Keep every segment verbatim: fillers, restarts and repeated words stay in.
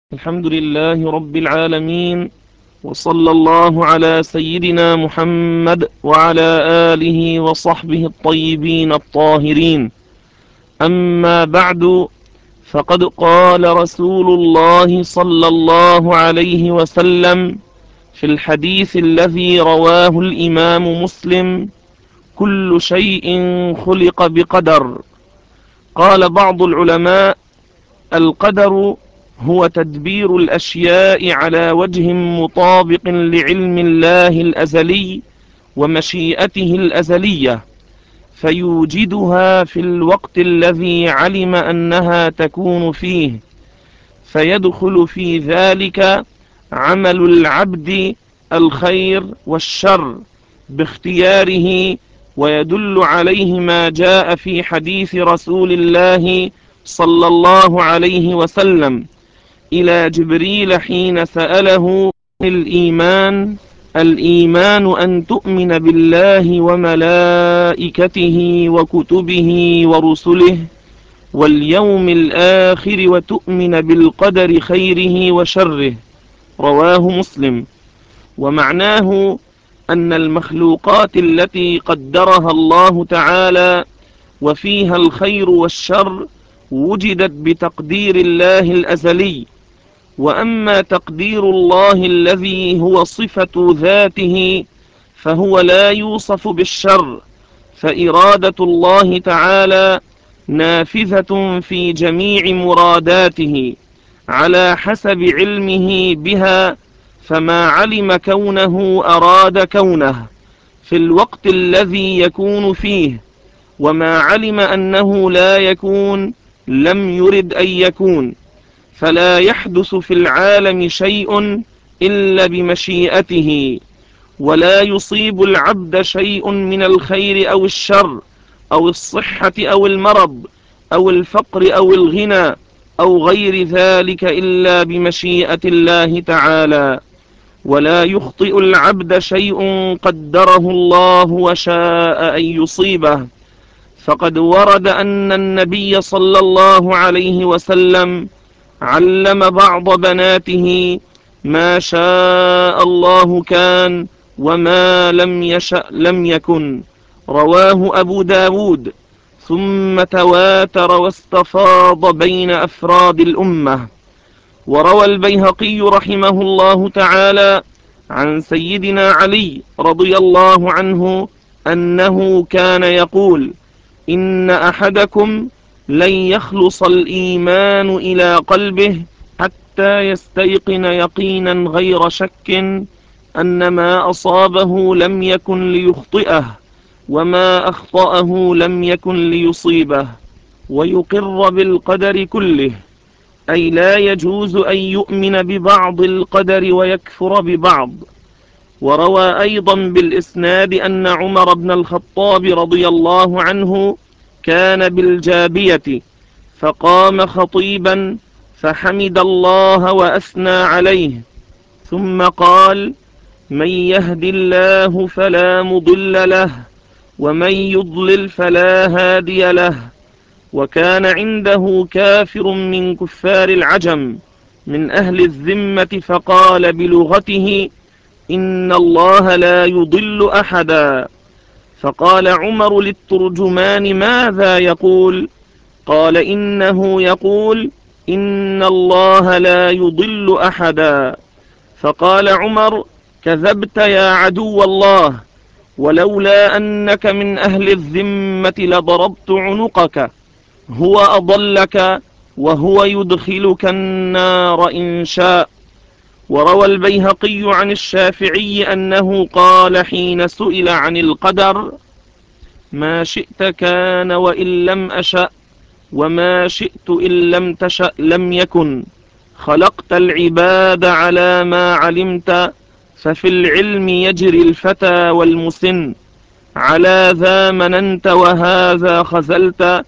الحمد لله رب العالمين، وصلى الله على سيدنا محمد وعلى آله وصحبه الطيبين الطاهرين. أما بعد، فقد قال رسول الله صلى الله عليه وسلم في الحديث الذي رواه الإمام مسلم: كل شيء خلق بقدر. قال بعض العلماء: القدر هو تدبير الأشياء على وجه مطابق لعلم الله الأزلي ومشيئته الأزلية، فيوجدها في الوقت الذي علم أنها تكون فيه، فيدخل في ذلك عمل العبد الخير والشر باختياره، ويدل عليه ما جاء في حديث رسول الله صلى الله عليه وسلم إلى جبريل حين سأله الإيمان: الإيمان أن تؤمن بالله وملائكته وكتبه ورسله واليوم الآخر وتؤمن بالقدر خيره وشره. رواه مسلم. ومعناه أن المخلوقات التي قدرها الله تعالى وفيها الخير والشر وجدت بتقدير الله الأزلي، وأما تقدير الله الذي هو صفة ذاته فهو لا يوصف بالشر، فإرادة الله تعالى نافذة في جميع مراداته على حسب علمه بها، فما علم كونه أراد كونه في الوقت الذي يكون فيه، وما علم أنه لا يكون لم يرد أن يكون. فلا يحدث في العالم شيء إلا بمشيئته، ولا يصيب العبد شيء من الخير أو الشر أو الصحة أو المرض أو الفقر أو الغنى أو غير ذلك إلا بمشيئة الله تعالى. ولا يخطئ العبد شيء قدره الله وشاء أن يصيبه، فقد ورد أن النبي صلى الله عليه وسلم علم بعض بناته: ما شاء الله كان وما لم يشأ لم يكن. رواه أبو داود. ثم تواتر واستفاض بين أفراد الأمة. وروى البيهقي رحمه الله تعالى عن سيدنا علي رضي الله عنه أنه كان يقول: إن أحدكم لن يخلص الإيمان إلى قلبه حتى يستيقن يقينا غير شك أن ما أصابه لم يكن ليخطئه وما أخطأه لم يكن ليصيبه، ويقر بالقدر كله، أي لا يجوز أن يؤمن ببعض القدر ويكفر ببعض. وروى أيضا بالإسناد أن عمر بن الخطاب رضي الله عنه كان بالجابية، فقام خطيبا فحمد الله وأثنى عليه، ثم قال: من يهد الله فلا مضل له ومن يضلل فلا هادي له. وكان عنده كافر من كفار العجم من أهل الذمة، فقال بلغته: إن الله لا يضل أحدا. فقال عمر للترجمان: ماذا يقول؟ قال: إنه يقول: إن الله لا يضل أحدا. فقال عمر: كذبت يا عدو الله، ولولا أنك من أهل الذمة لضربت عنقك، هو أضلك وهو يدخلك النار إن شاء. وروى البيهقي عن الشافعي أنه قال حين سئل عن القدر: ما شئت كان وإن لم أشأ، وما شئت إن لم تشأ لم يكن. خلقت العباد على ما علمت، ففي العلم يجري الفتى والمسن. على ذا مننت وهذا خذلت،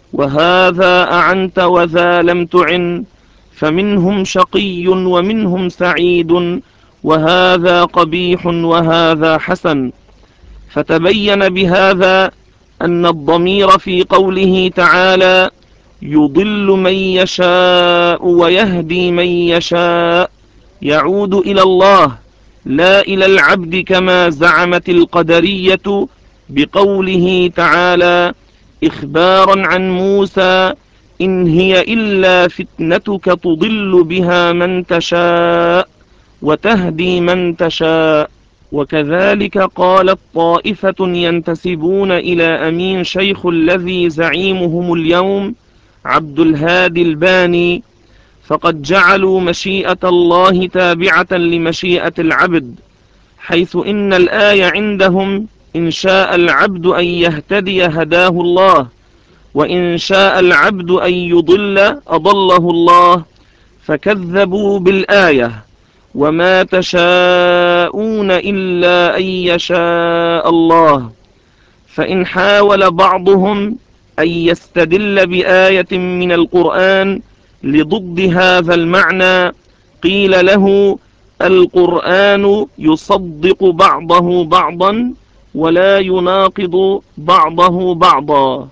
وهذا أعنت وذا لم تعن. فمنهم شقي ومنهم سعيد، وهذا قبيح وهذا حسن. فتبين بهذا أن الضمير في قوله تعالى: يضل من يشاء ويهدي من يشاء، يعود إلى الله لا إلى العبد كما زعمت القدرية بقوله تعالى إخبارا عن موسى إن هي إلا فتنتك تضل بها من تشاء وتهدي من تشاء. وكذلك قالت طائفة ينتسبون إلى أمين شيخ الذي زعيمهم اليوم عبد الهادي الباني، فقد جعلوا مشيئة الله تابعة لمشيئة العبد، حيث إن الآية عندهم إن شاء العبد أن يهتدي هداه الله، وإن شاء العبد أن يضل أضله الله، فكذبوا بالآية وما تشاءون إلا أن يشاء الله. فإن حاول بعضهم أن يستدل بآية من القرآن لضد هذا المعنى قيل له القرآن يصدق بعضه بعضا ولا يناقض بعضه بعضا،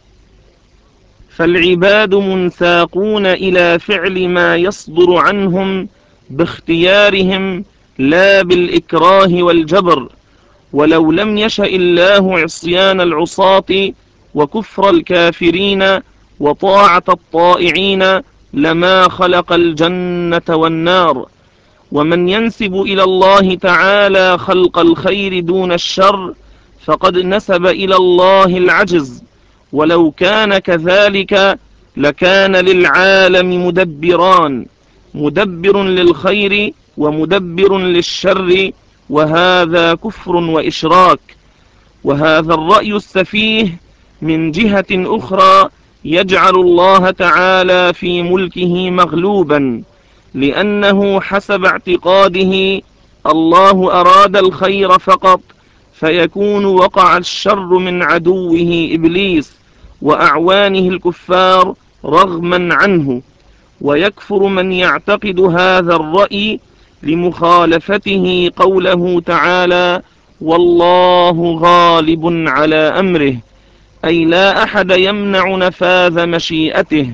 فالعباد منساقون إلى فعل ما يصدر عنهم باختيارهم لا بالإكراه والجبر، ولو لم يشأ الله عصيان العصاة وكفر الكافرين وطاعة الطائعين لما خلق الجنة والنار. ومن ينسب إلى الله تعالى خلق الخير دون الشر فقد نسب إلى الله العجز، ولو كان كذلك لكان للعالم مدبران، مدبر للخير ومدبر للشر، وهذا كفر وإشراك. وهذا الرأي السفيه من جهة أخرى يجعل الله تعالى في ملكه مغلوبا، لأنه حسب اعتقاده الله أراد الخير فقط، فيكون وقع الشر من عدوه إبليس وأعوانه الكفار رغما عنه، ويكفر من يعتقد هذا الرأي لمخالفته قوله تعالى والله غالب على أمره، أي لا أحد يمنع نفاذ مشيئته.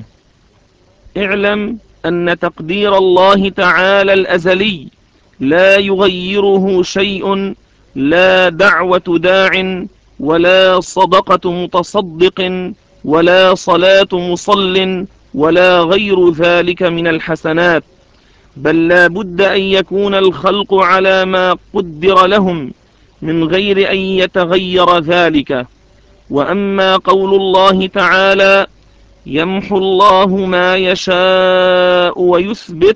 اعلم أن تقدير الله تعالى الأزلي لا يغيره شيء، لا دعوة داع ولا صدقة متصدق ولا صلاة مصل ولا غير ذلك من الحسنات، بل لا بد أن يكون الخلق على ما قدر لهم من غير أن يتغير ذلك. وأما قول الله تعالى يمحو الله ما يشاء ويثبت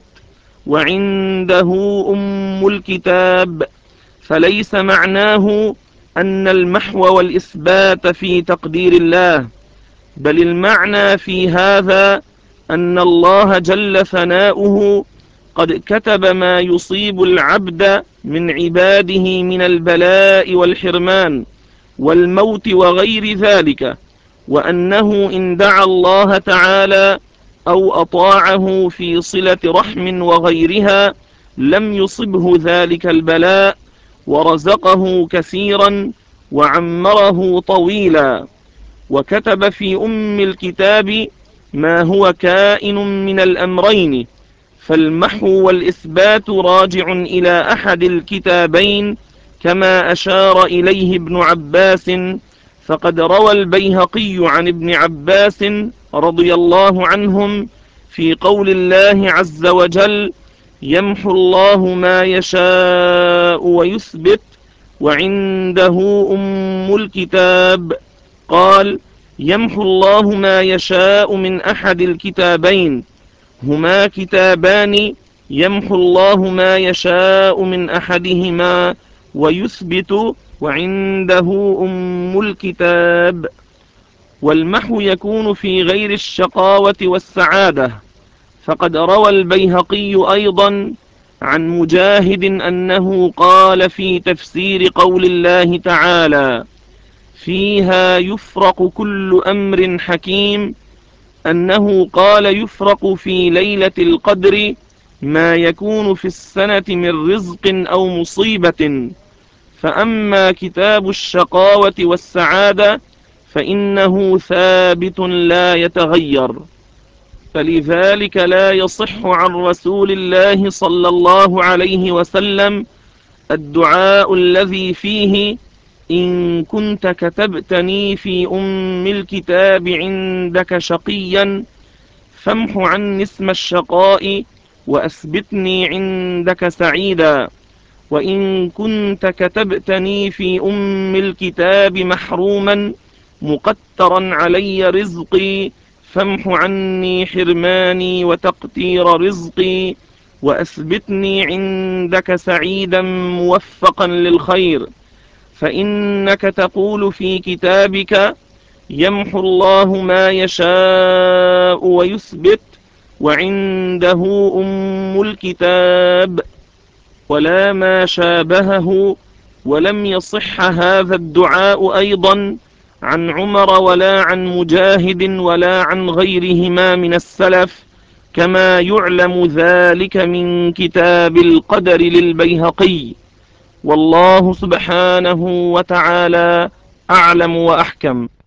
وعنده أم الكتاب، فليس معناه أن المحو والإثبات في تقدير الله، بل المعنى في هذا أن الله جل ثناؤه قد كتب ما يصيب العبد من عباده من البلاء والحرمان والموت وغير ذلك، وأنه إن دعا الله تعالى أو أطاعه في صلة رحم وغيرها لم يصبه ذلك البلاء، ورزقه كثيرا وعمره طويلا. وكتب في أم الكتاب ما هو كائن من الأمرين، فالمحو والإثبات راجع إلى أحد الكتابين كما أشار إليه ابن عباس، فقد روى البيهقي عن ابن عباس رضي الله عنهم في قول الله عز وجل يمحو الله ما يشاء ويثبت وعنده أم الكتاب، قال يمحو الله ما يشاء من أحد الكتابين، هما كتابان يمحو الله ما يشاء من أحدهما ويثبت وعنده أم الكتاب. والمحو يكون في غير الشقاوة والسعادة، فقد روى البيهقي أيضا عن مجاهد أنه قال في تفسير قول الله تعالى فيها يفرق كل أمر حكيم، أنه قال يفرق في ليلة القدر ما يكون في السنة من رزق أو مصيبة. فأما كتاب الشقاوة والسعادة فإنه ثابت لا يتغير. فلذلك لا يصح عن رسول الله صلى الله عليه وسلم الدعاء الذي فيه إن كنت كتبتني في أم الكتاب عندك شقيا فامح عني اسم الشقاء وأثبتني عندك سعيدا، وإن كنت كتبتني في أم الكتاب محروما مقترا علي رزقي فامح عني حرماني وتقتير رزقي وأثبتني عندك سعيدا موفقا للخير، فإنك تقول في كتابك يمحو الله ما يشاء ويثبت وعنده أم الكتاب، ولا ما شابهه. ولم يصح هذا الدعاء أيضا عن عمر ولا عن مجاهد ولا عن غيرهما من السلف، كما يعلم ذلك من كتاب القدر للبيهقي. والله سبحانه وتعالى أعلم وأحكم.